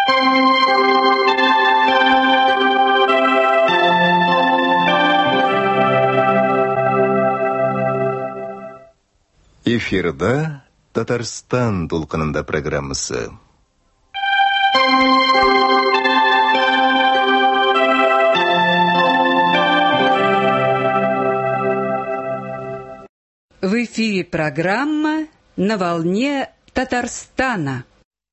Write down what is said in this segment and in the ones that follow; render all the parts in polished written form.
Эфирда Татарстан толқынында программасы. В эфире программа «На волне Татарстана».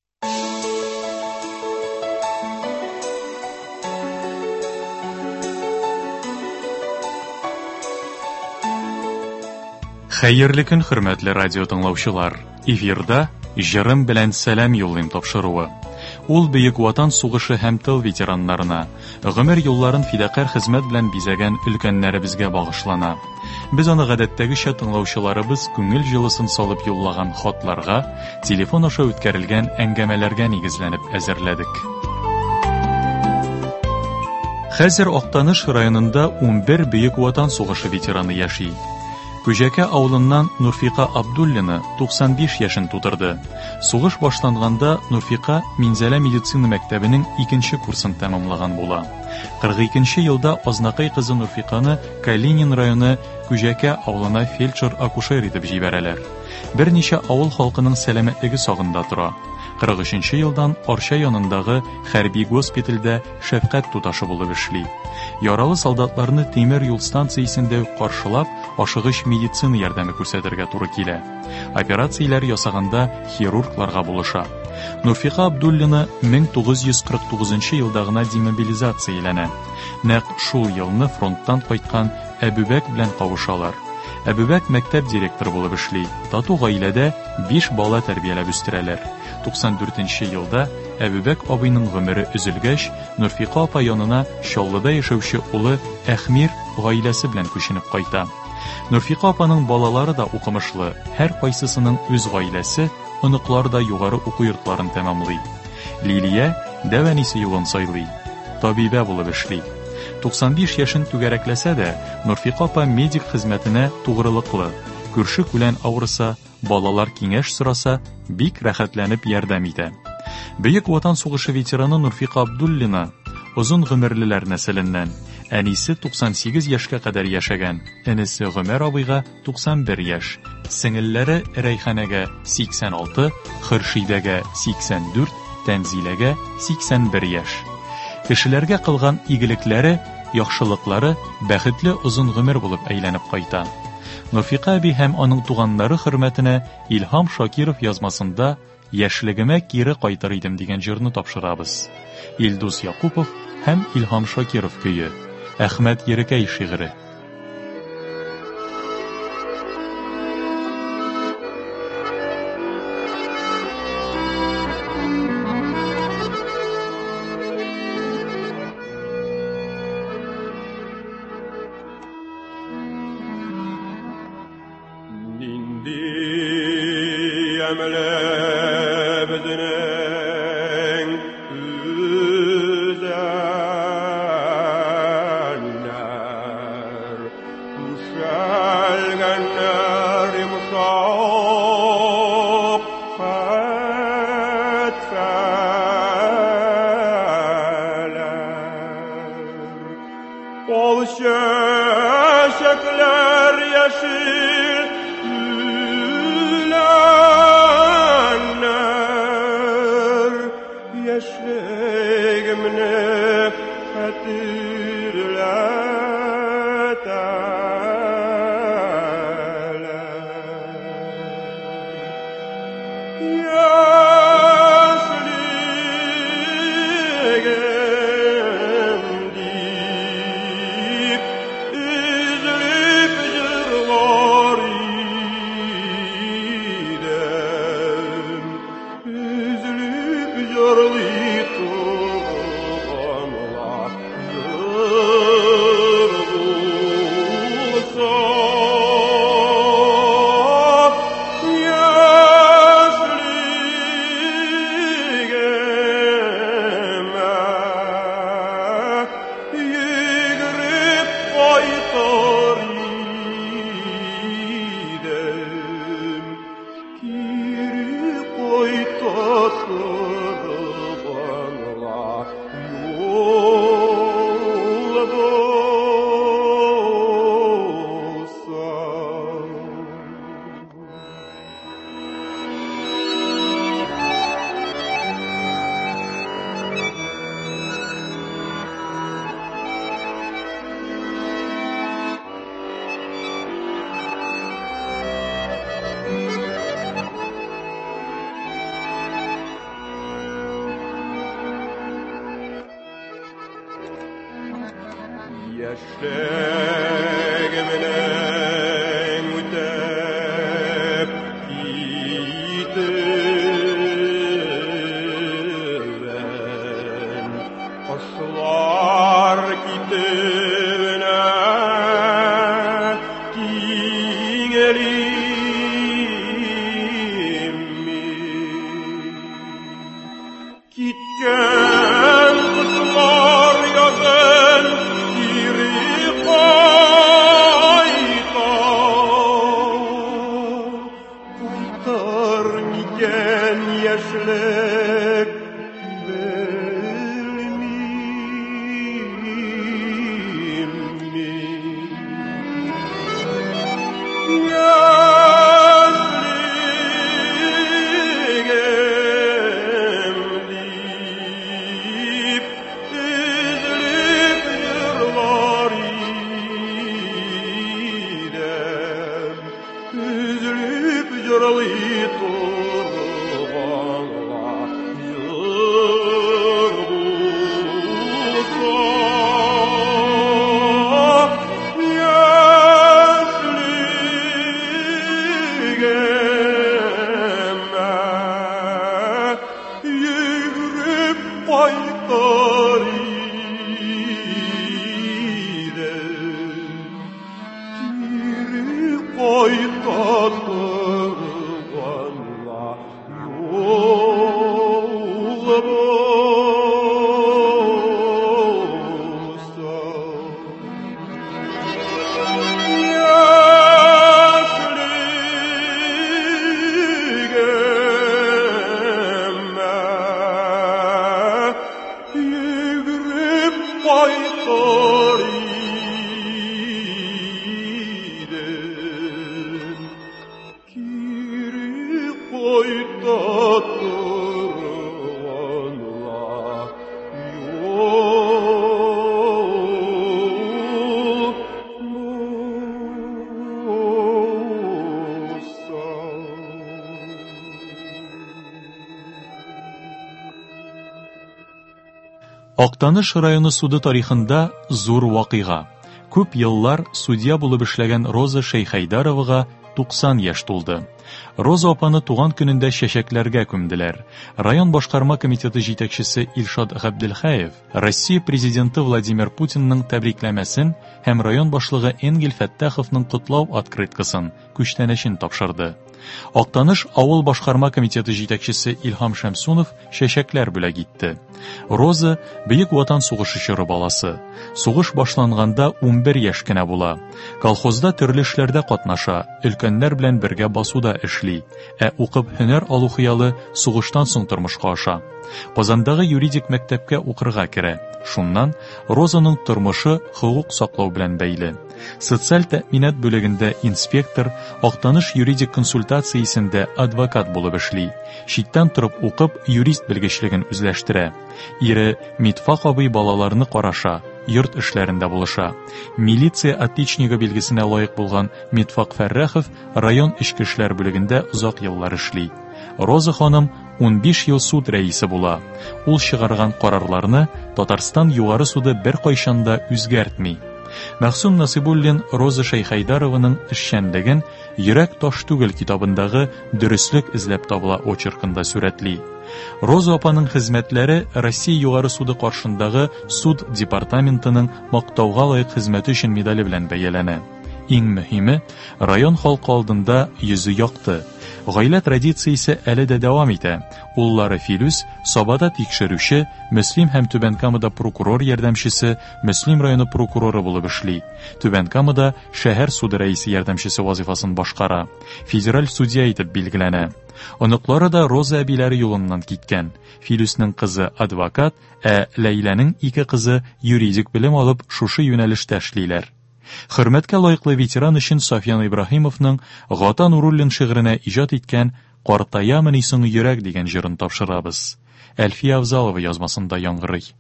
Хәерле көн, хөрмәтле радио тыңлаучылар. Эфирда җырым белән сәлам юллыйм тапшыруы. Ул бөек ватан сугышы һәм тыл ветераннарына, гомер юлларын фидакар хезмәт белән бизәгән өлкәннәребезгә багышлана. Без аны гадәттәгечә тыңлаучыларыбыз күңел җылысын салып юллаган хатларга, телефон аша үткәрелгән әңгәмәләргә нигезләнеп әзерләдек. Хәзер Актаныш районында 11 бөек ватан сугышы ветераны яши. Күҗәкә авылыннан Нурфика Абдуллина 95 яшен тутырды. Сугыш башланганда Нурфика Минзәлә медицина мәктәбенең 2нче курсын тәмамлаган була. 42нче елда Азнакай кызы Нурфиканы Калинин районы Күҗәкә авылына фельдшер-акушер итеп җибәрәләр. Берничә авыл халкының сәламәтлеге сагында тора. 43нче елдан Арча янындагы хәрби госпитальдә шәфкать туташы булып эшли. Яралы солдатларны тимер юл станциясендә каршылап, ашыгыч медицина ярдәме күрсәтергә туры килә. Операцияләр ясаганда хирургларга булыша. Нурфика Абдуллина 1949 елда гына демобилизацияләнә. Нәкъ шул елны фронттан кайткан Әбүбәк белән кавышалар. Әбүбәк мәктәп директоры булып эшли. Тату гаиләдә 5 бала тәрбияләп үстерәләр. 94нче елда Әбүбәк абыйның гомере өзелгәч, Нурфика апа янына Чаллыда яшәүче улы Әхмир гаиләсе белән күченеп кайта. Нурфика апаның балалары да укымышлы, һәр кайсысының үз гаиләсе, оныклары да югары уку йортларын тәмамлый. Лилия дәванисе юлын сайлый, табибә булып эшли. 95 яшен түгәрәкләсә дә, Нурфика апа медик хезмәтенә тугрылыклы. Күрше-күлән авырса, балалар киңәш сораса, бик рәхәтләнеп ярдәм итә. Бөек ватан сугышы ветераны Нурфика Абдуллина озын гомерлеләр нәселеннән. Әнисе 98 яшькә кадәр яшәгән, энесе Гомәр абыйга 91 яшь, сеңелләре Рәйханәгә 86, Хөршидәгә 84, Тәнзиләгә 81 яшь. Кешеләргә кылган игелекләре, яхшылыклары бәхетле озын гомер булып әйләнеп кайта. Нурфика әби һәм аның туганнары хөрмәтенә Илһам Шакиров язмасында «Яшьлегемә кире кайтыр идем» дигән җырны тапшырабыз. Илдус Якупов һәм Илһам Шакиров көе. Әхмәт Ерекәй шигыре. Яшәгемнең үтәп китүен, кошлар китүенә тиңелим мин. Киткән кошлар язын яшьлек белмим мин. Яшьлегем дип üzülüp yırlar idem, üzülüp yırlый turganlar yır bulsa. Яшьлегемә йөгереп кайтар идем, кире кайта торганга юл булса. Яшьлегемә йөгереп кайтар идем, кире кайта торганга Актаныш районы суды тарихында зур вакыйга. Күп еллар судья булып эшләгән Роза Шәйхәйдаровага 90 яшь тулды. Роза апаны туган көнендә чәчәкләргә күмделәр. Район башкарма комитеты җитәкчесе Илшат Габделхаев Россия президенты Владимир Путинның тәбрикләмәсен һәм район башлыгы Энгель Фәттаховның котлау открыткасын күчтәнәчен тапшырды. Актаныш авыл башкарма комитеты җитәкчесе Илһам Шәмсунов чәчәкләр бүләк итте. Роза Бөек Ватан сугышы чоры баласы. Сугыш башланганда 11 яшь кенә була. Колхозда төрле эшләрдә катнаша, өлкәннәр белән бергә басуда эшли, укып һөнәр алу хыялы сугыштан соң тормышка аша. Казандагы юридик мәктәпкә укырга керә. Шуннан Розаның тормышы хукук саклау белән бәйле. Социаль тәэминат бүлегендә инспектор, Актаныш юридик консультациясендә адвокат булып эшли. Читтән торып укып, юрист белгечлеген үзләштерә. Ире Митфак абый балаларны караша, йорт эшләрендә булыша. Милиция отличнигы билгесенә лаек булган Митфак Фәррәхов район эчке эшләр бүлегендә озак еллар эшли. Роза ханым 15 ел суд рәисе була. Ул чыгарган карарларны Татарстан югары суды бер кайчанда үзгәртми. Мәхсүм Насибуллин Роза Шәйхәйдарованың эшчәнлеген «Йөрәк таш түгел» китабындагы «Дөрестлек эзләп табыла» очеркында сурәтли. Роза апаның хезмәтләре Россия югары суды каршындагы суд департаментының мактауга лаек хезмәте өчен медале белән бәяләнә. Иң мөһиме, район халкы алдында йөзе якты. Гаилә традициясе әле дә дәвам итә. Уллары Филүс Сабада тикшерүче, Мөслим һәм Түбән Камада прокурор ярдәмчесе, Мөслим районы прокуроры булып эшли. Түбән Камада шәһәр суды рәисе ярдәмчесе вазифасын башкара. Федераль судья итеп билгеләнә. Оныклары да Роза әбиләре юлыннан киткән. Филүснең кызы адвокат, Ләйләнең ике кызы юридик белем алып шушы юнәлештә эшлиләр. Хөрмәткә лаеклы ветеран өчен Софьян Ибраһимовның Гата Нуруллин шигыренә иҗат иткән «Картаямыни соң йөрәк» дигән җырын тапшырабыз. Әлфия Авзалова язмасында яңгырый.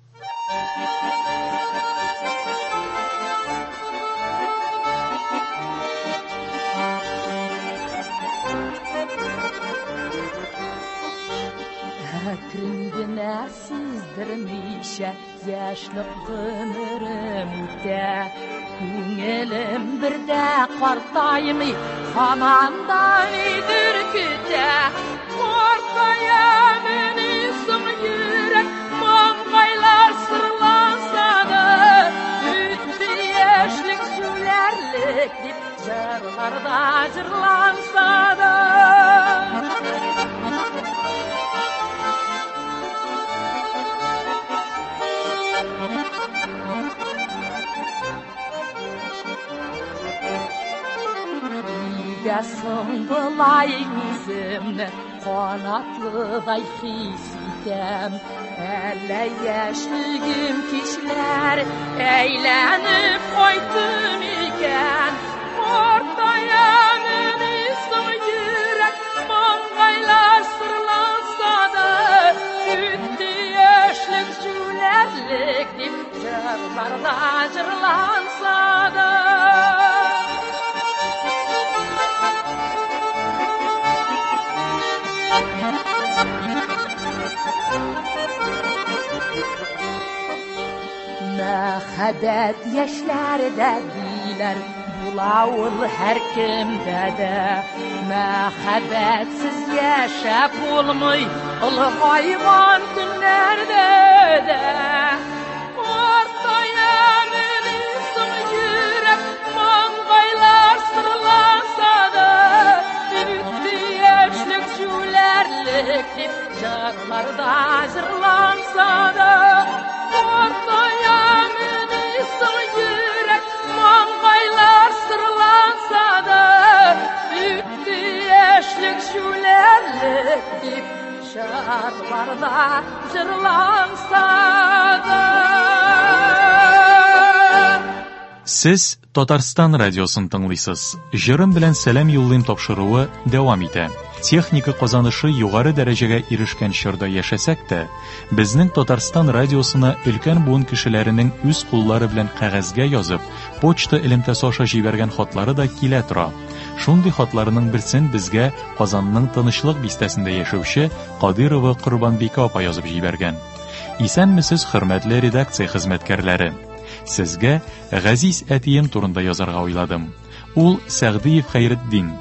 Әкрен генә Sezdirmişe yaşlık ömrüm üte Күңелем бірде қартаймый Хамандан ürküte Қартаямын исің жүрек Маңғайлар сырлансады Үтті ешлік сүлерлік Деп жырларда жырлансады Сыңғылай өзімні қанатlıдай хис етем Әлі яшілгім кешілер әйленіп қойтым екен Қартаямын исің жүрек маңғайлар сырлансады Үтті яшілік жүлерлік деп жырларда жырлансады Мәхәббәт яшьләрдә диләр, булавыл һәр кемдә дә. Мәхәббәтсез яшәп булмый, олыгайган көннәрдә дә. Картаямын исің йөрәк, маңгайлар сырланса да, үтте яшьлек җүләрлек дип җырларда җырланса да. Kартаямын исің йөрәк, маңгайлар сырланса да, үтте яшьлек җүләрлек дип җырларда җырланса да. Сез Татарстан радиосын тыңлыйсыз. Җырым белән сәлам юллыйм тапшыруы дәвам итә. Техника казанышы югары дәрәҗәгә ирешкән чорда яшәсәк тә, безнең Татарстан радиосына өлкән буын кешеләренең үз куллары белән кәгазьгә язып, почта элемтәсе аша җибәргән хатлары да килә тора. Шундый хатларның берсен безгә Казанның Тынычлык бистәсендә яшәүче Кадырова Корбанбикә апа язып җибәргән. Исәнмесез, хөрмәтле редакция хезмәткәрләре. Сезгә Газиз әтием турында язарга уйладым. Ул Сәгъдиев Хәйретдин,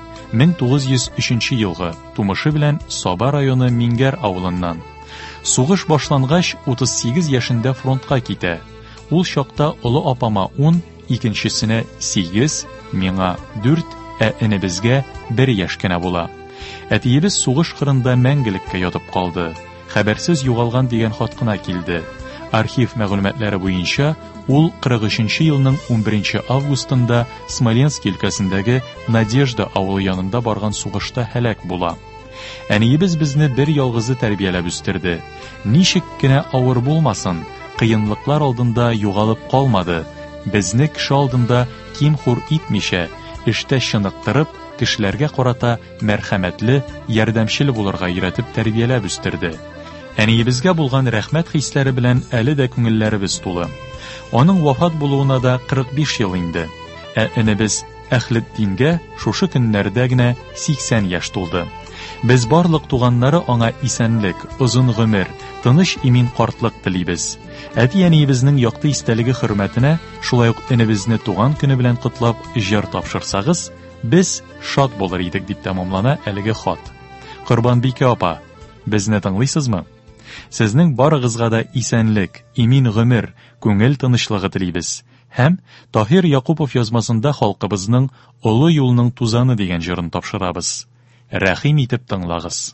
1903 елгы тумышы белән Саба районы Мингәр авылыннан. Сугыш башлангач 38 яшендә фронтка китә. Ул чакта олы апама 10, икенчесенә 8, миңа 4, энебезгә 1 яшь кенә була. Әтиебез сугыш кырында мәңгелеккә ятып калды. Хәбәрсез югалган дигән хат кына килде. Архив мәгълүматлары буенча, ул 43 елның 11 августында Смоленск өлкәсендәге Надежда авылы янында барган сугышта һәлак була. Әниебез безне бер ялгызы тәрбияләп үстерде. Ничек кенә авыр булмасын, кыенлыклар алдында югалып калмады. Безне кеше алдында ким-хур итмичә, эштә чыныктырып, кешеләргә карата мәрхәмәтле, ярдәмчел булырга өйрәтеп тәрбияләп үстерде. Әниебезгә булган рәхмәт хисләре белән әле дә күңелләребез тулы. Аның вафат булуына да 45 ел инде. Энебез Әхлетдингә шушы көннәрдә генә 80 яшь тулды. Без барлык туганнары аңа исәнлек, озын гомер, тыныч имин картлык телибез. Әти-әниебезнең якты истәлеге хөрмәтенә шулай ук энебезне туган көне белән котлап җыр тапшырсагыз, без шат булыр идек дип тәмамлана әлеге хат. Корбанбикә апа, безне тыңлыйсызмы? Сезнең барыгызга да исәнлек, имин гомер, күңел тынычлыгы телибез. Һәм Таһир Якупов язмасында халкыбызның олы юлның тузаны дигән җырын тапшырабыз. Рәхим итеп тыңлагыз.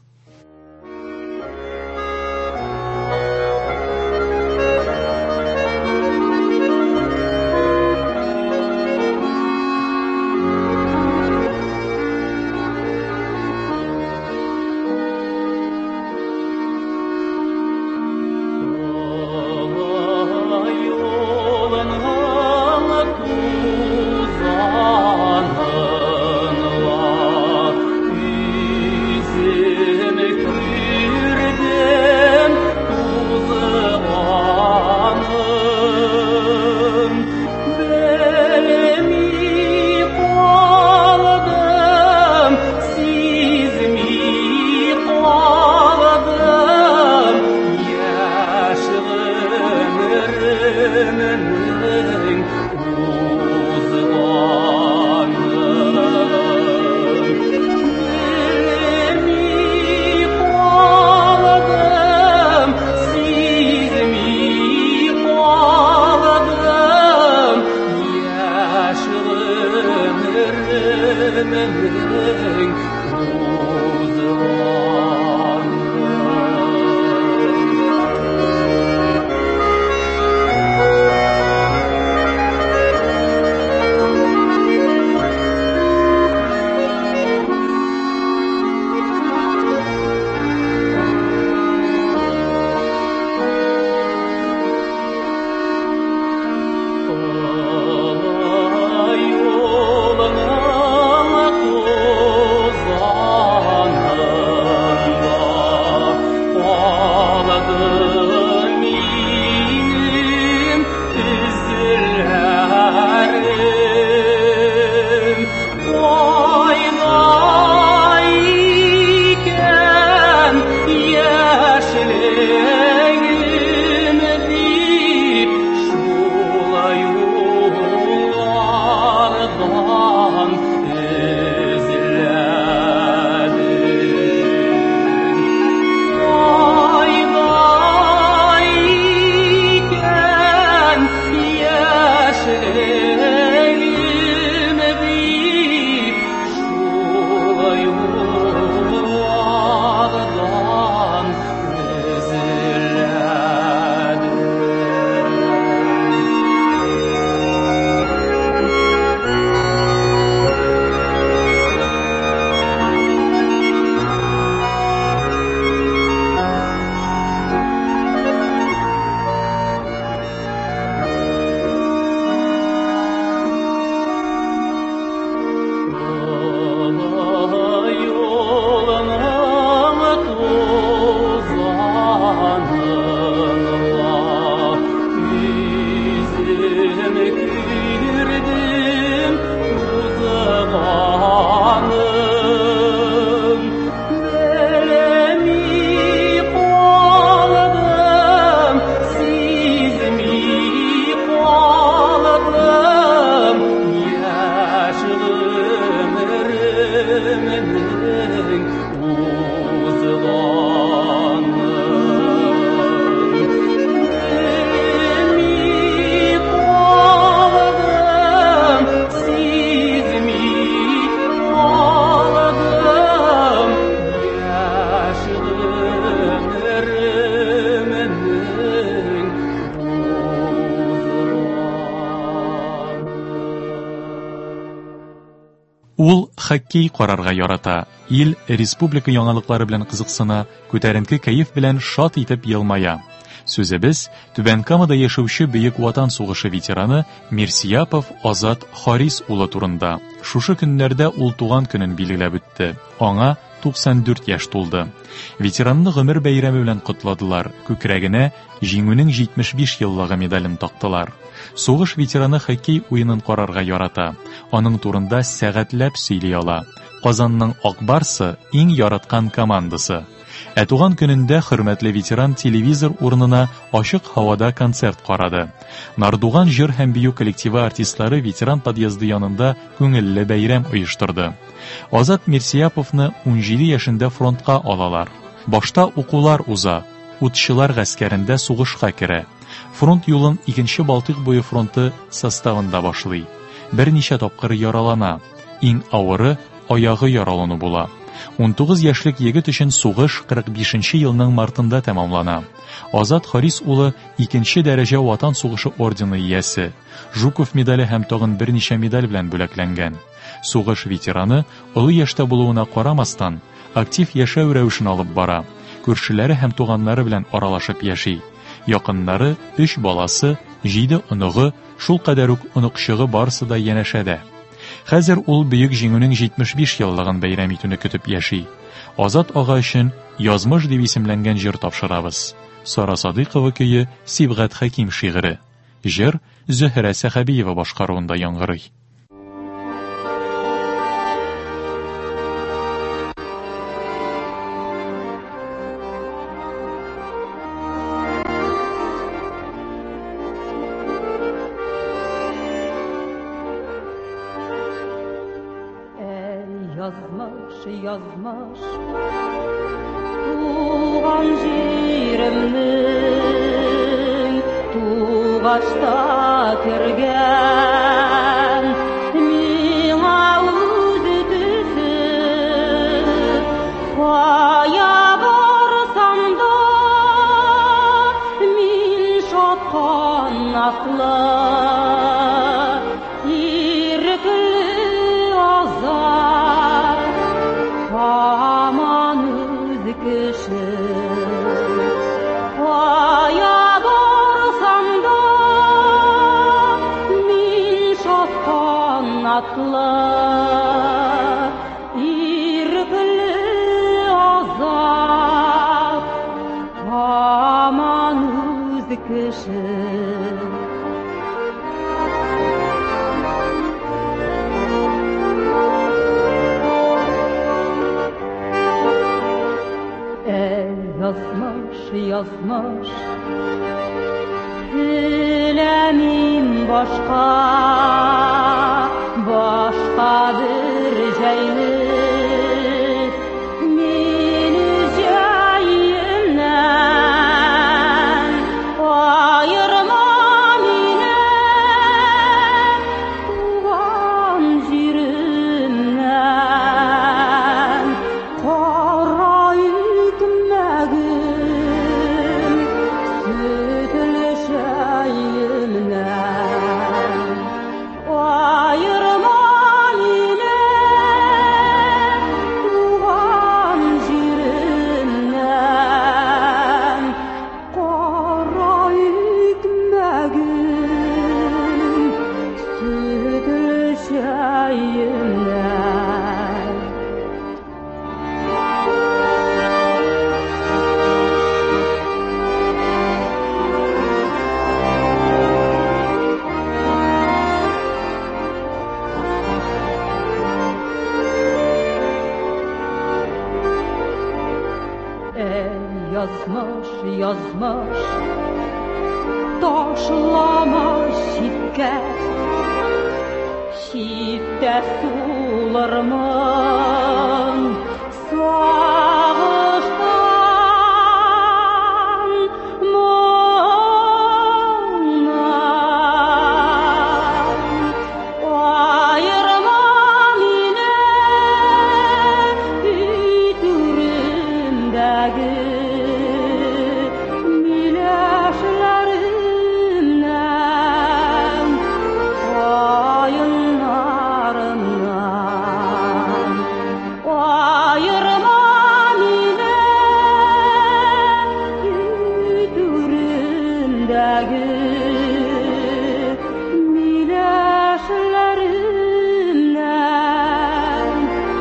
Tuzanınla Ул хоккей карарга ярата. Ил республика яңалыклары белән кызыксына, күтәренке кәеф белән шат итеп елмая. Сүзебез Түбән Камада яшәүче Бөек Ватан сугышы ветераны Мирсияпов Азат Харис улы турында. Шушы көннәрдә ул туган көнен билгеләп үтте. Аңа 94 яшь тулды. Ветеранны гомер бәйрәме белән кутладылар. Күкрәгенә җиңүнең 75 еллыгы медален тактылар. Сугыш ветераны хоккей уенын карарга ярата. Аның турында сәгатьләп сөйли ала. Казанның Ак Барсы иң яраткан командасы. Туган көнендә хөрмәтле ветеран телевизор урынына ачык һавада концерт карады. Нардуган җыр һәм бию коллективы артистлары ветеран подъезды янында күңелле бәйрәм оештырды. Азат Мирсияповны 17 яшендә фронтка алалар. Башта укулар уза, утчылар гаскәрендә сугышка керә. Фронт юлын 2нче Балтыйк буе фронты составында башлый. Берничә тапкыр яралана. Иң авыры аягы яралану була. 19 яшьлек егет өчен сугыш 45нче елның мартында тәмамлана. Азат Харис улы 2нче дәрәҗә Ватан сугышы ордены иясе. Жуков медале һәм тагын берничә медаль белән бүләкләнгән. Сугыш ветераны олы яшьтә булуына карамастан, актив яшәү рәвешен алып бара. Күршеләре һәм туганнары белән аралашып яши. Якыннары 3 баласы, 7 оныгы, шул кадәр үк оныкчыгы барысы да янәшәдә. Хәзер ул бөек җиңүнең 75 еллыгын бәйрәм итүне көтеп яши. Азат ага өчен язмыш дип исемләнгән җыр тапшырабыз. Сара Садыйкова көе Сибгат Хәким шигыре. Җыр Зөһрә Сәхәбиева башкаруында яңгырый. Yazmış tuğan jirimnin tuğaçta kirgen miğa uzi tüsüp kaya barsam da min şapkan akla irkli azar aman üzküşü kaya barsam da min şapkan atlar irkli azap aman üzküşü yazmış dilemin başka bir ceylik min üzeyimden ayırma mine tuğan jirimden kara yükmegim sütülü şeyimden ayırma mine tuğan jirimden kara yükmegim sütülü şeyimden yazmış taşlama şifte sularımın sağıştan mağnan ayırmam yine ütürümdeki mile Yüreğimdeki mileşlerimden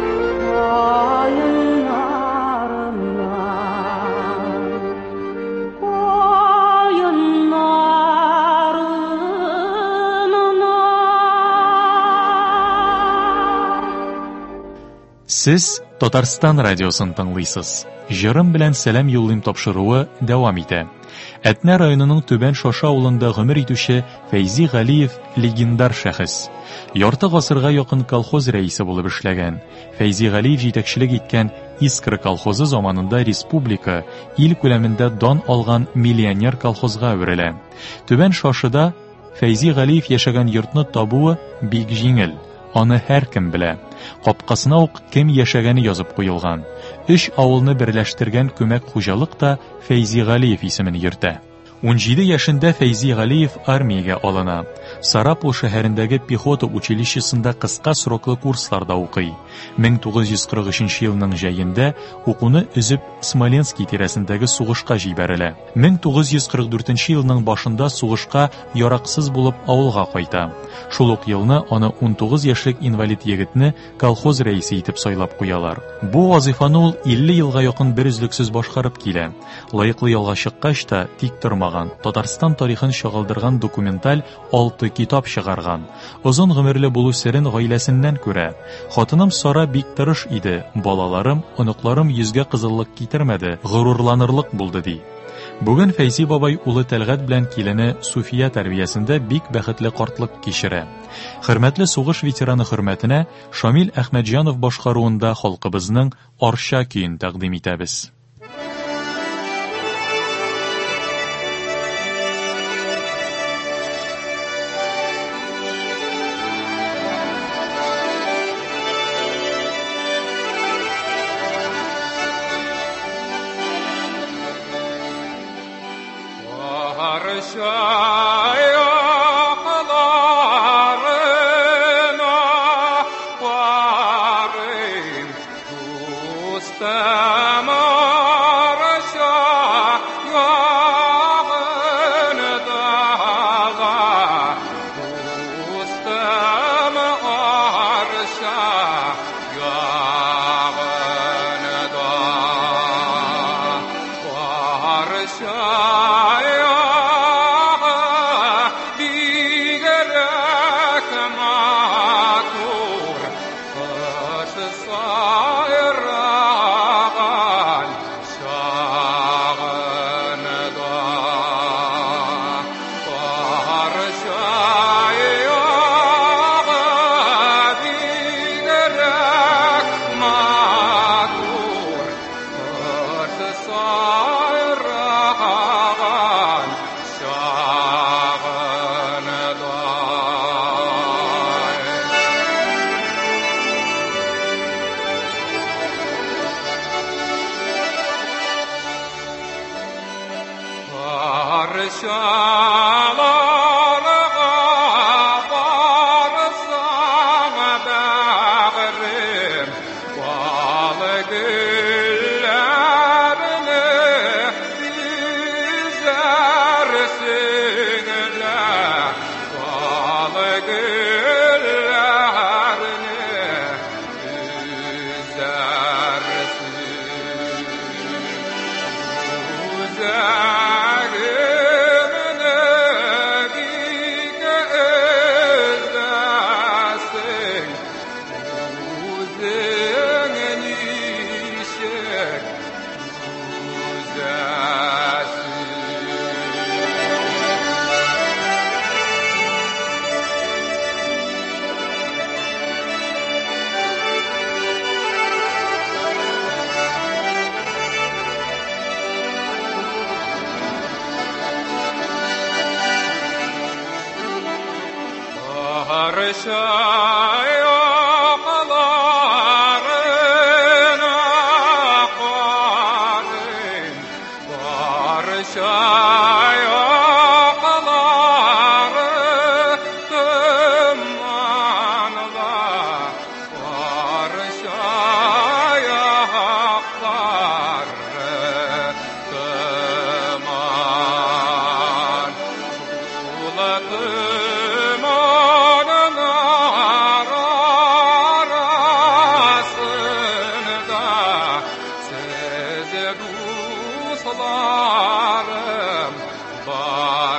Siz Татарстан радиосын тыңлыйсыз. Җырым белән сәлам юллыйм тапшыруы дәвам итә. Әтнә районының Түбән Шаша авылында гомер итүче Фәйзи Галиев легендар шәхес. Ярты гасырга якын колхоз рәисе булып эшләгән. Фәйзи Галиев җитәкчелек иткән Искра колхозы заманында республика, ил күләмендә дан алган миллионер колхозга әверелә. Түбән Шашыда Фәйзи Галиев яшәгән йортны табуы бик җиңел. Аны һәркем белә. Капкасына ук кем яшәгәне язып куелган. 3 авылны берләштергән күмәк хуҗалык та Фәйзи Галиев исемен йөртә. 17 яшендә Фәйзи Галиев армиягә алына. Сарапул шәһәрендәге пехота училищесында кыска сроклы курсларда укый. 1943 елның җәендә укуны үзеп Смоленский тирәсендәге сугышка җибәрелә. 1944 елның башында сугышка яраксыз булып авылга кайта. Шул ук елны аны 19 яшьлек инвалид егетне колхоз рәисе итеп сайлап куялар. Бу вазифаны ул 50 елга якын бер үзлексез башкарып килә. Лаеклы ялга чыккач та тик тормаган. Татарстан тарихын чагылдырган документаль 6 китап чыгарган. Озын гомерле булу серен гаиләсеннән күрә. Хатыным Сара бик тырыш иде. Балаларым, оныкларым йөзгә кызыллык китермәде. Горурланырлык булды ди. Бүген Фәйзи бабай улы Тәлгать белән килене Суфия тәрбиясендә бик бәхетле картлык кичерә. Хөрмәтле сугыш ветераны хөрмәтенә Шамил Әхмәтҗанов башкаруында халкыбызның Арча көен тәкъдим итәбез.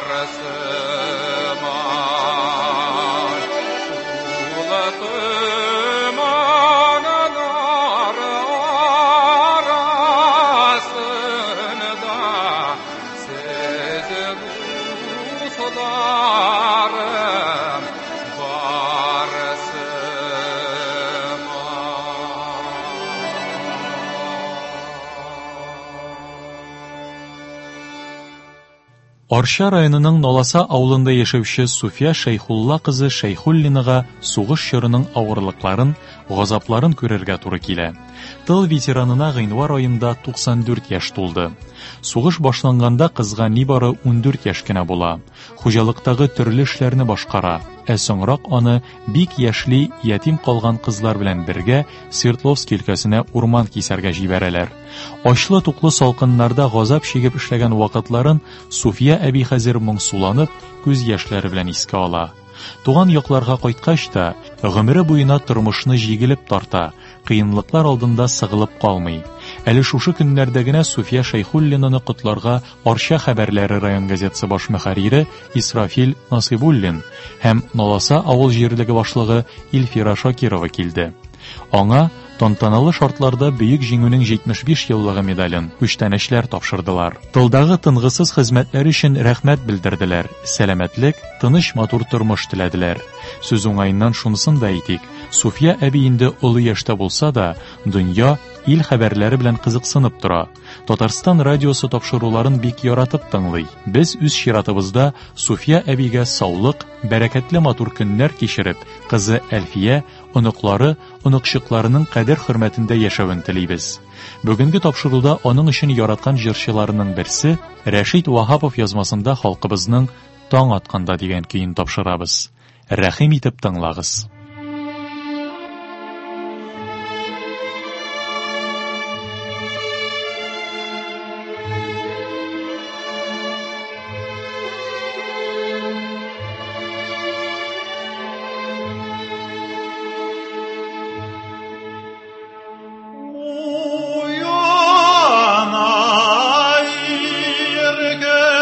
Арча районының Наласа авылында яшәүче Суфия Шәйхулла кызы Шәйхуллинага сугыш чорының авырлыкларын, газапларын күрергә туры килә. Тыл ветеранына гыйнвар айында 94 яшь тулды. Сугыш башланганда кызга нибары 14 яшь кенә була. Хуҗалыктагы төрле эшләрне башкара. Соңрак аны бик яшьли ятим калган кызлар белән бергә Свердловск өлкәсенә урман кисәргә җибәрәләр. Ачлы-туклы салкыннарда газап чигеп эшләгән вакытларын Суфия әби хәзер моңсуланып, күз яшьләре белән искә ала. Туган якларга кайткач та, гомере буена тормышны җигелеп тарта, кыенлыклар алдында сыгылып калмый. Әле шушы көннәрдә генә Суфия Шәйхуллинаны котларга Арча хәбәрләре район газетасы баш мөхәррире Исрафил Насыйбуллин һәм Наласа авыл җирлеге башлыгы Илфира Шакирова килде. Аңа тантаналы шартларда бөек җиңүнең 75 еллыгы медален күчтәнәчләр тапшырдылар. Тылдагы тынгысыз хезмәтләре өчен рәхмәт белдерделәр. Сәламәтлек, тыныч матур тормыш теләделәр. Сүз уңаеннан шунысын да әйтик. Суфия әби инде олы яшьтә булса да, дөнья, ил хәбәрләре белән кызыксынып тора. Татарстан радиосы тапшыруларын бик яратып тыңлый. Без үз чиратыбызда Суфия әбигә саулык, бәрәкәтле матур көннәр кичереп, кызы Әлфия, оныклары, оныкчыкларының кадер хөрмәтендә яшәвен телибез. Бүгенге тапшыруда аның өчен яраткан җырчыларының берсе Рәшит Вахапов язмасында халкыбызның таң атканда дигән көен тапшырабыз. Рәхим итеп тыңлагыз.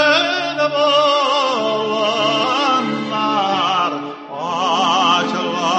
Açılır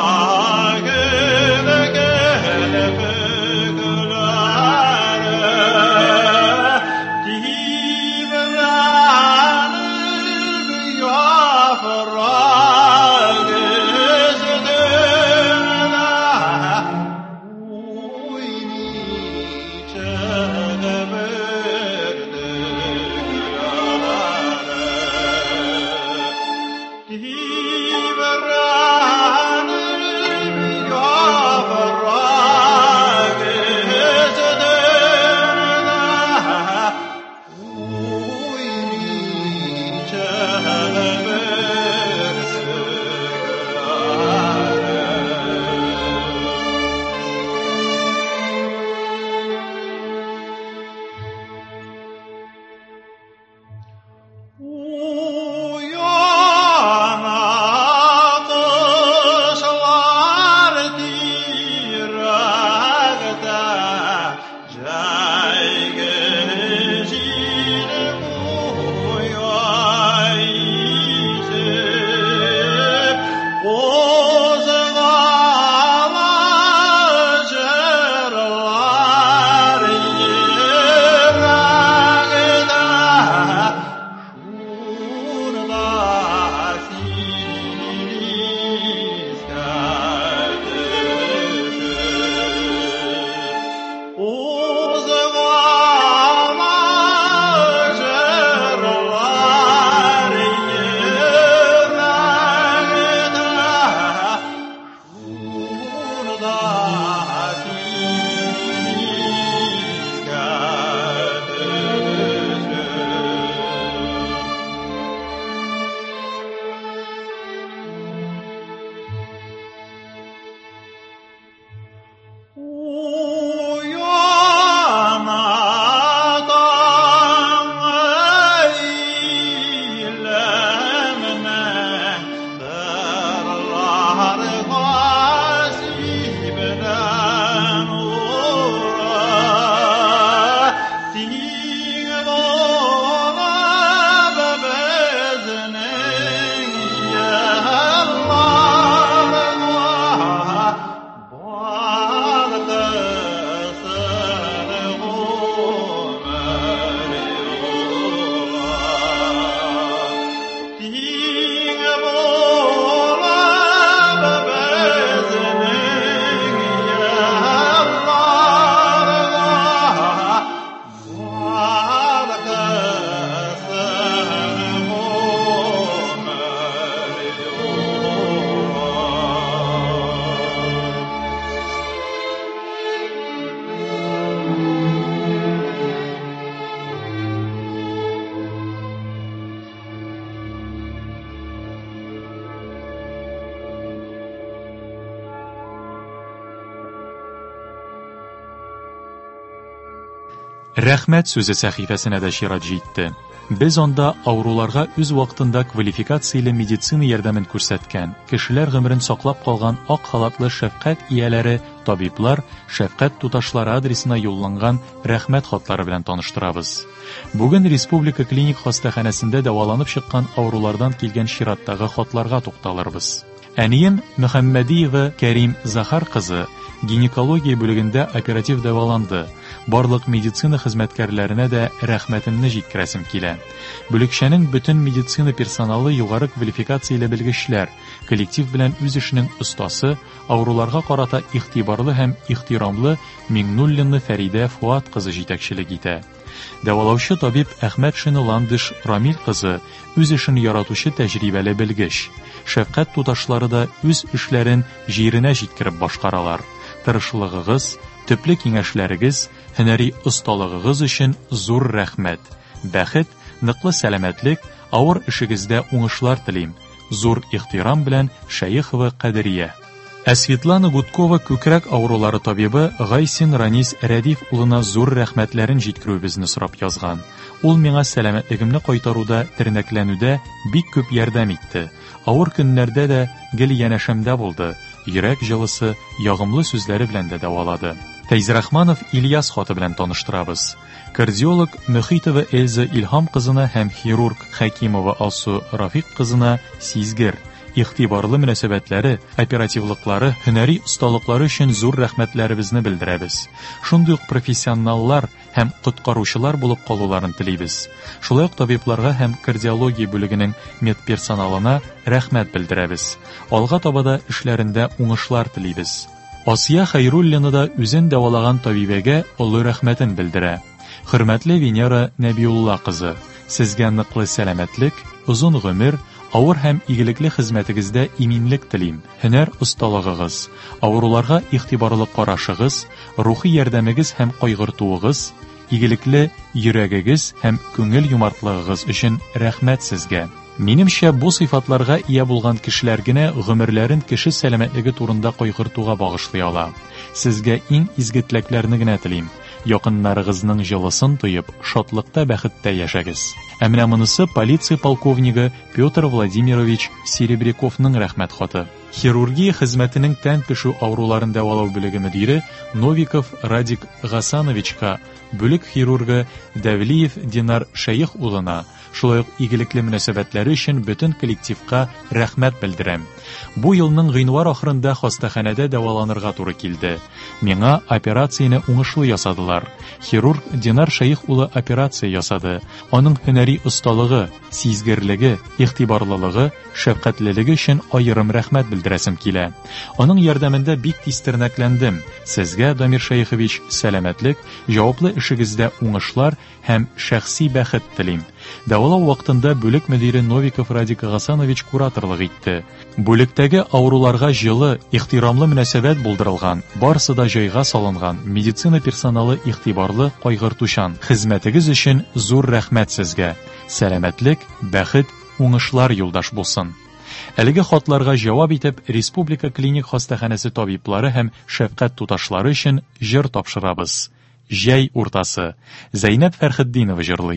Рәхмәт сүзе сәхифәсенә дә чират җитте. Без анда авыруларга үз вакытында квалификацияле медицина ярдәмен күрсәткән, кешеләр гомерен саклап калган ак халатлы шәфкать ияләре, табиблар, шәфкать туташлары адресына юлланган рәхмәт хатлары белән таныштырабыз. Бүген Республика клиник хастаханәсендә дәваланып чыккан авырулардан килгән чираттагы хатларга тукталырбыз. Әнием Мөхәммәдиева Кәрим Захар кызы гинекология бүлегендә оператив дәваланды. Барлык медицина хезмәткәрләренә дә рәхмәтемне җиткерәсем килә. Бүлекчәнең бөтен медицина персоналы югары квалификацияле белгечләр, коллектив белән үз эшенең остасы, авыруларга карата игътибарлы һәм ихтирамлы Миңнуллина Фәридә Фуат кызы җитәкчелек итә. Дәвалаучы табиб Әхмәт Шиныландыш Рамил кызы үз эшен яратучы тәҗрибәле белгеч. Шәфкать туташлары да үз эшләрен җиренә җиткереп башкаралар. Тырышлыгыгыз, төпле киңәшләрегез, һөнәри осталыгыгыз өчен зур рәхмәт. Бәхет, ныклы сәламәтлек, авыр эшегездә уңышлар телим. Зур ихтирам белән Шәйхова Кадирия. Светлана Гудкова күкрәк авырулары табибы Гайсин Ранис Рәдиф улына зур рәхмәтләрен җиткерүебезне сорап язган. Ул миңа сәламәтлегемне кайтаруда, тернәкләнүдә бик күп ярдәм итте. Авыр көннәрдә дә гел янәшәмдә булды. Йөрәк җылысы, ягымлы сүзләре белән дә дәвалады. Фәйзрахманов Ильяс хаты белән таныштырабыз. Кардиолог Мөхитова Эльза Илһам кызына һәм хирург Хәкимова Алсу Рафик кызына сизгер, игътибарлы мөнәсәбәтләре, оперативлыклары, һөнәри осталыклары өчен зур рәхмәтләребезне белдерәбез. Шундый ук профессионаллар һәм коткаручылар булып калуларын телибез. Шулай ук табибларга һәм кардиология бүлегенең медперсоналына рәхмәт белдерәбез. Алга табада эшләрендә уңышлар телибез. Асия Хәйруллина да үзен дәвалаган табибәгә олы рәхмәтен белдерә. Хөрмәтле Венера Нәбиулла кызы, сезгә ныклы сәламәтлек, озын гомер, авыр һәм игелекле хезмәтегездә иминлек телим. Һөнәр осталыгыгыз, авыруларга игътибарлы карашыгыз, рухи ярдәмегез һәм кайгыртуыгыз, игелекле йөрәгегез һәм күңел юмартлыгыгыз өчен рәхмәт сезгә. Минемчә, бу сыйфатларга ия булган кешеләр генә гомерләрен кеше сәламәтлеге турында кайгыртуга багышлый ала. Сезгә иң изге теләкләрне генә телим. Якыннарыгызның җылысын тоеп, шатлыкта, бәхеттә яшәгез. Ә менә монысы полиция полковнигы Петр Владимирович Серебряковның рәхмәт хаты. Хирургия хезмәтенең тән пешү авыруларын дәвалау бүлеге мөдире Новиков Радик Гасановичка, бүлек хирургы Дәвлиев Динар Шәйх улына, шулай ук игелекле мөнәсәбәтләре өчен бөтен коллективка рәхмәт белдерәм. Бу елның гыйнвар ахырында хастаханәдә дәваланырга туры килде. Миңа операцияны уңышлы ясадылар. Хирург Динар Шәйх улы операция ясады. Аның һөнәри осталыгы, сизгерлеге, игътибарлылыгы, шәфкатьлелеге өчен аерым рәхмәт белдерәсем килә. Аның ярдәмендә бик тиз тернәкләндем. Сезгә, Дамир Шәйхович, сәламәтлек, җаваплы эшегездә уңышлар һәм шәхси бәхет телим. Дәвалау вакытында бүлек мөдире Новиков Радик Гасанович кураторлык итте. Бүлектәге авыруларга җылы, ихтирамлы мөнәсәбәт булдырылган, барысы да җайга салынган, медицина персоналы игътибарлы, кайгыртучан. Хезмәтегез өчен зур рәхмәт сезгә. Сәламәтлек, бәхет, уңышлар юлдаш булсын. Әлеге хатларга җавап итеп, Республика клиник хастаханәсе табиблары һәм шәфкать туташлары өчен җыр тапшырабыз. Җәй уртасы. Зәйнәп Фәрхетдинова җырлый.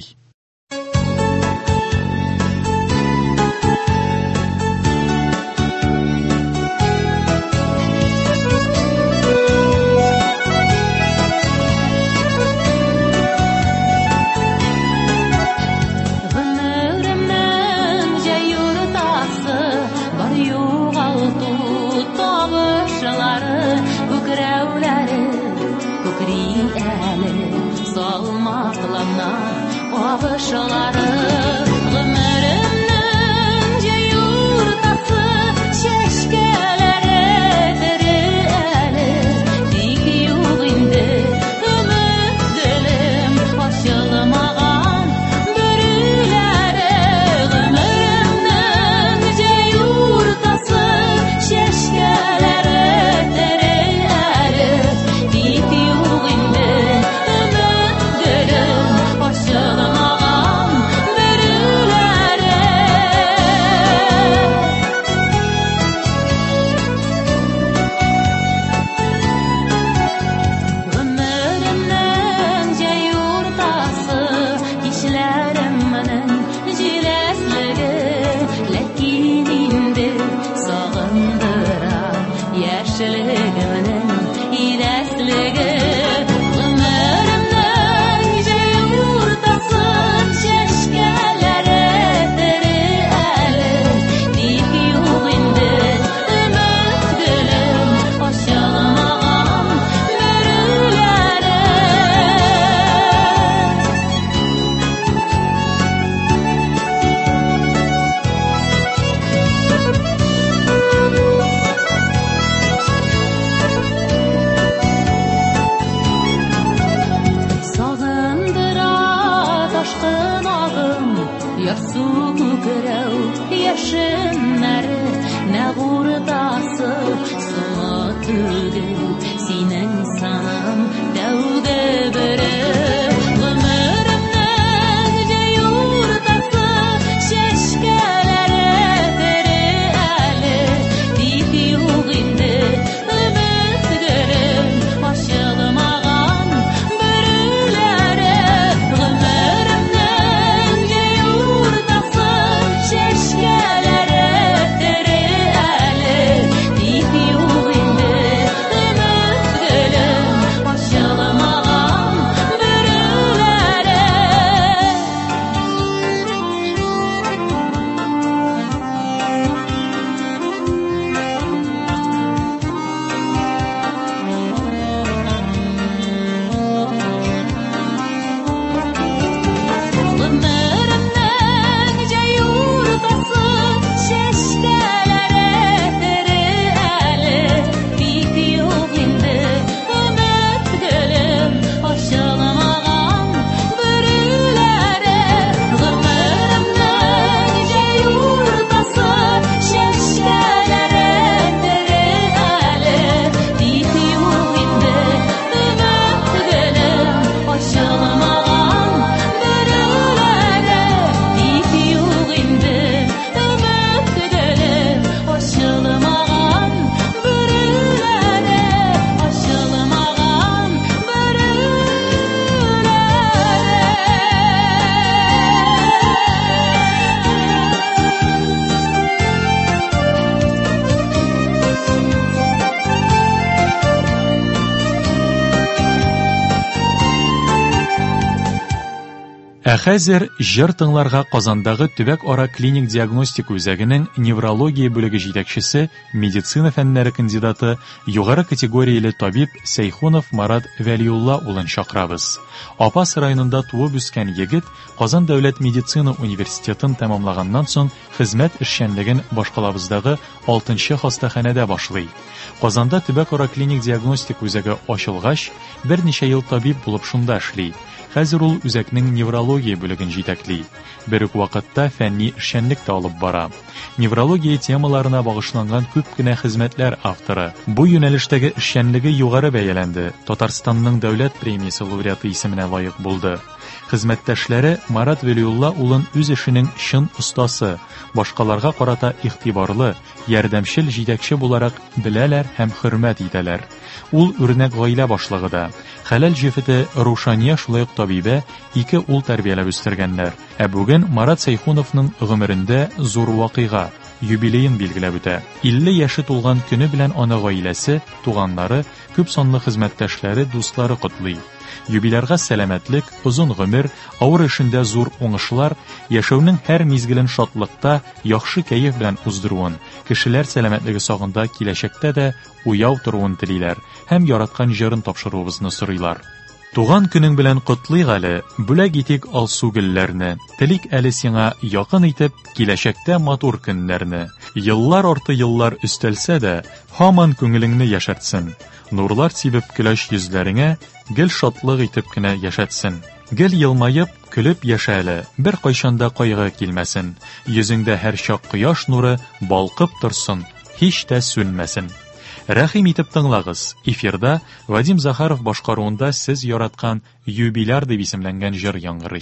Başlamagan bir Хәзер җыр тыңларга Казандагы Төбәк ара клиник диагностик үзәгенең неврология бүлеге җитәкчесе, медицина фәннәре кандидаты, югары категорияле табиб Сәйхунов Марат Вәлиулла улын чакырабыз. Апас районында туып үскән егет Казан дәүләт медицина университетын тәмамлаганнан соң хезмәт эшчәнлеген башкалабыздагы 6нчы хастаханәдә башлый. Казанда Төбәк ара клиник диагностик үзәге ачылгач, берничә ел табиб булып шунда эшли. Хәзер ул үзәкнең неврология бүлеген җитәкли. Бер үк вакытта фәнни эшчәнлек тә алып бара. Неврология темаларына багышланган күп кенә хезмәтләр авторы. Бу юнәлештәге эшчәнлеге югары бәяләнде. Татарстанның дәүләт премиясе лауреаты исеменә лаек булды. Хезмәттәшләре Марат Вәлиулла улын үз эшенең чын остасы, башкаларга карата игътибарлы, ярдәмчел җитәкче буларак беләләр һәм хөрмәт итәләр. Ул үрнәк гаилә башлыгы да. Хәләл җефете Рушания шулай ук табибә 2 ул тәрбияләп үстергәннәр. Ә бүген Марат Сәйхуновның гомерендә зур вакыйга, юбилеен билгеләп үтә. 50 яше тулган көне белән аны гаиләсе, туганнары, күп санлы хезмәттәшләре, дуслары котлый. Юбилярга сәламәтлек, узын гомер, авыр эшендә зур уңышлар, яшәүнең һәр мизгелен шатлыкта, яхшы кәеф белән уздыруын, кешеләр сәламәтлеге сагында киләчәктә дә уяу торуын телиләр һәм яраткан җырын тапшыруыбызны сорыйлар. Туган көнең белән котлыйк әле, бүләк итик алсу гөлләрне, телик әле сиңа якын итеп киләчәктә матур көннәрне. Еллар арты еллар өстәлсә дә, һаман күңелеңне яшәртсен. Нурлар сибеп көләч йөзләреңә, гел шатлык итеп кенә яшәтсен. Гел елмаеп, көлеп яшә әле, бер кайчанда кайгы килмәсен. Йөзеңдә һәр чак кояш нуры балкып торсын, һич тә сүнмәсен. Рәхим итеп тыңлагыз. Эфирда Вадим Захаров башкаруында сез яраткан юбиляр дип исемләнгән җыр яңгырый.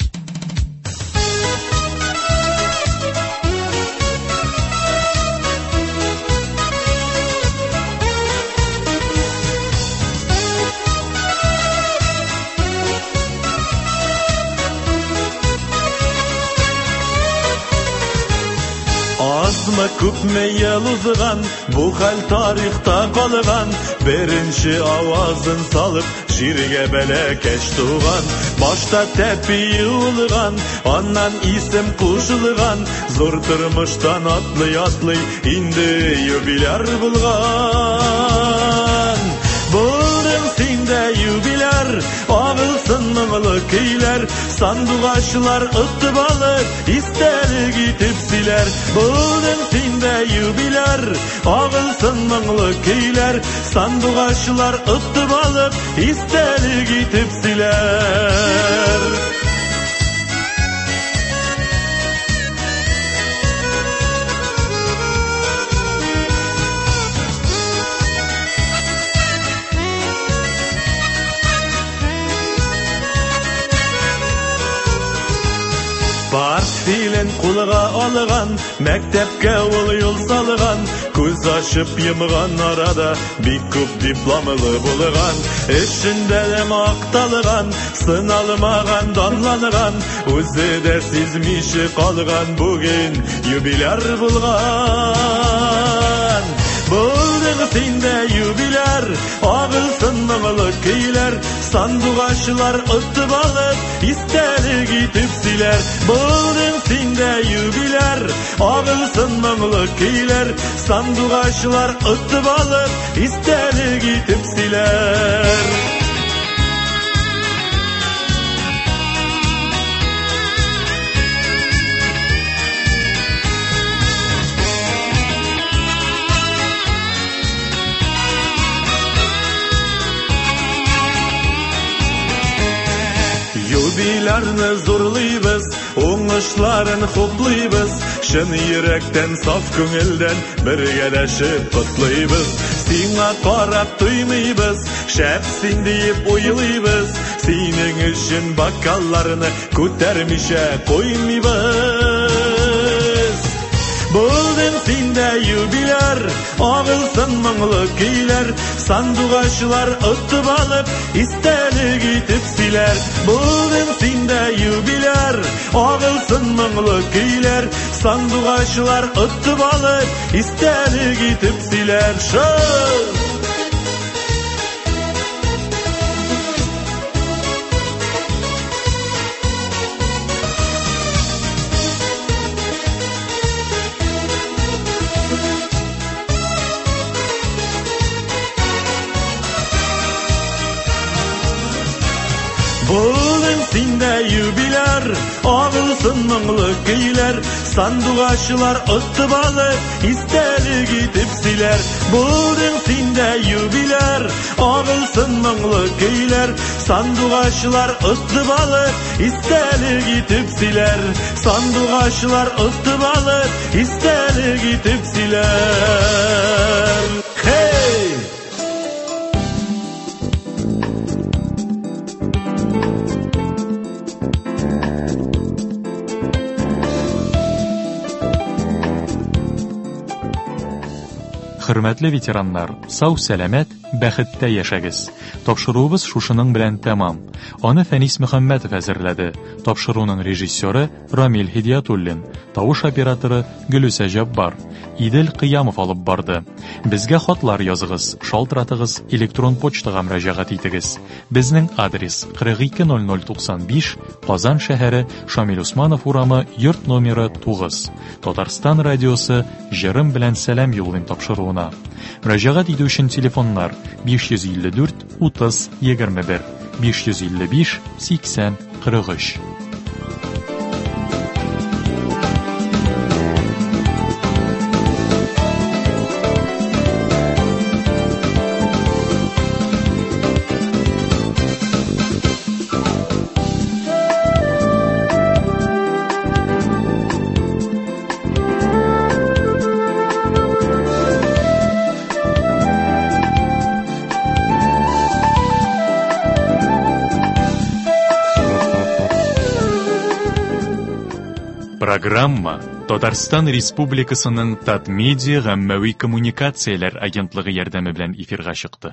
Азмы күпме ел узган, бу хәл тарихта калган. Беренче авазын салып, җиргә бәләкәч туган. Башта тәпи юлган, аннан исем кушылган. Зур тормыштан атлый, инде юбиляр булган. Булдың синдә юбиляр, агылсын моңлы көйләр. Сандугачлар ытып алып, истәлек итеп силәр. Булдың синдә юбиляр, агылсын моңлы көйләр. Сандугачлар ытып алып, истәлек итеп силәр. Портфелен кулга алган, мәктәпкә ул юл салган. Күз ачып йомган арада бик күп дипломлы булган. Эшендә дә макталган, сыналмаган, данланган. Үзе дә сизмичә калган, бүген юбиляр булган. Булдың синдә юбиляр, агылсын моңлы көйләр. Сандугачлар ытып алып, истәлек итеп силәр. Булдың синдә юбиляр, агылсын моңлы көйләр. Сандугачлар ытып алып, истәлек итеп силәр. Юбилярны зурлыйбыз, уңышларын хуплыйбыз. Чын йөрәктән, саф күңелдән бергәләшеп котлыйбыз. Сиңа карап туймыйбыз, шәп син дип уйлыйбыз. Синең өчен бокалларны күтәрмичә куймыйбыз. Булдың синдә юбиляр, агылсын моңлы көйләр. Сандугачлар ытып алып, истәлек итеп силәр. Булдың синдә юбиляр, агылсын моңлы көйләр. Сандугачлар ытып алып, истәлек итеп силәр. синдә юбилар, агылсын моңлы көйләр, сандугачылар ытып алып, истәлек итеп сөйләр. Булдың синдә юбилар, агылсын моңлы көйләр, сандугачылар ытып алып, истәлек итеп сөйләр. Сандугачылар ытып алып, истәлек итеп сөйләр. Hey! Хөрмәтле ветераннар, сау сәламәт, бәхеттә яшәгез. Тапшыруыбыз шушының белән тәмам. Аны Фәнис Мөхәммәтов әзерләде. Тапшыруның режиссеры Рамил Хидиятуллин, тавыш операторы Гөлүсә Җаббар, Идел Кыямов алып барды. Безгә хатлар языгыз, шалтыратыгыз, электрон почтага мөрәҗәгать итегез. Безнең адрес 420095, Казан шәһәре, Шамил Усманов урамы, йорт номеры 9. Татарстан радиосы җырым белән сәлам юллыйм тапшыруына. Мөрәҗәгать итү өчен телефоннар 554 30 21, 555 80 43. Программа Татарстан Республикасының Татмедиа гаммәви коммуникацияләр агентлыгы ярдәме белән эфирга чыкты.